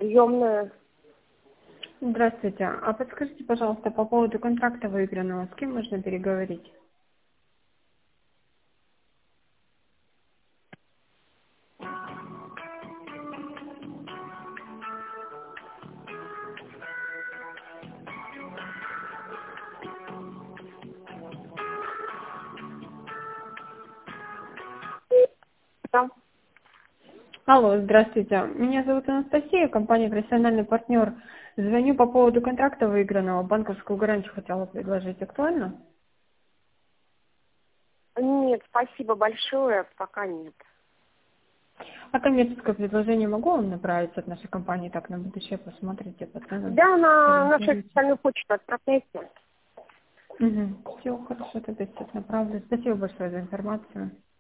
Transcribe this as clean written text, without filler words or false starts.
Приемная. Здравствуйте. А подскажите, пожалуйста, по поводу контракта выигранного, с кем можно переговорить? Да. Алло, здравствуйте. Меня зовут Анастасия, компания «Профессиональный партнер». Звоню по поводу контракта выигранного. Банковскую гарантию хотела предложить. Актуально? Нет, спасибо большое, пока нет. А коммерческое предложение могу вам направить от нашей компании? Так, на будущее посмотрите, по ценам. Да, на нашу Ориентируйтесь. официальную почту отправляйте. Угу. Все, хорошо, тогда сейчас направлю. Спасибо большое за информацию.